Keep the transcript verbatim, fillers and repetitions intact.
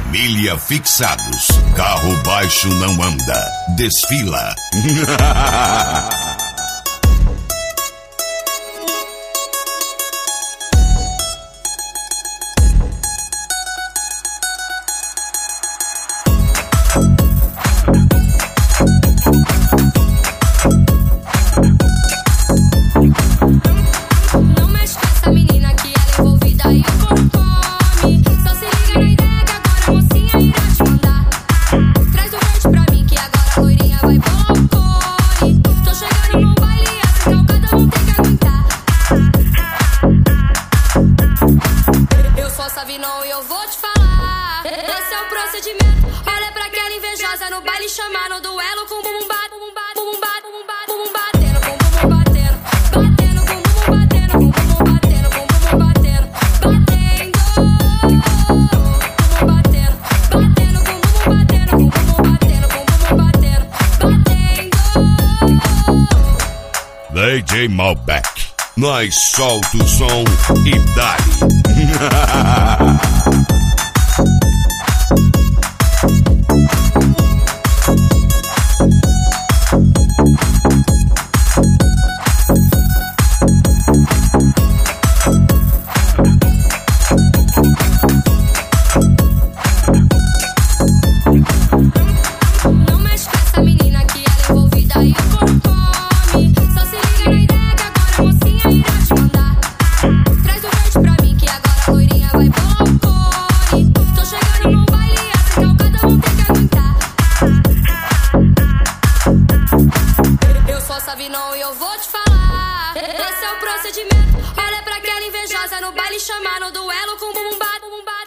Família Fixados. Carro baixo não anda. Desfila. Não mexe com essa menina que ela é envolvida e o corpo come. Só se liga na ideia que agora a mocinha irá te mandar. Traz o verde pra mim que agora a loirinha vai bolar o cone. Tô chegando no baile e essa calcada vão ter que aguentar. Eu sou essa vinão e eu vou te falar. Esse é o procedimento. Olha pra aquela invejosa no baile chamar no duelo com bumbum bate, bumbum bate, bumbum bate, bumbum bate, bumbum batendo, com bumbum batendo, batendo com bumbum batendo, com bumbum batendo, com bumbum batendo, batendo, batendo com bumbum batendo, com bumbum batendo, com bumbum batendo, batendo. D J Malbec. Nós solta o som e dá-lhe. Não mexe com essa menina que ela é envolvida e o corpo come. Só se liga na ideia que agora a mocinha irá te mandar. Traz o verde pra mim que agora a loirinha vai bolar o cone. Tô chegando no baile e essa calcada vão ter que aguentar. Eu sou essa vinão e eu vou te falar. Esse é o procedimento. Olha pra aquela invejosa no baile chamar no duelo com bumbum bate, bumbum bate.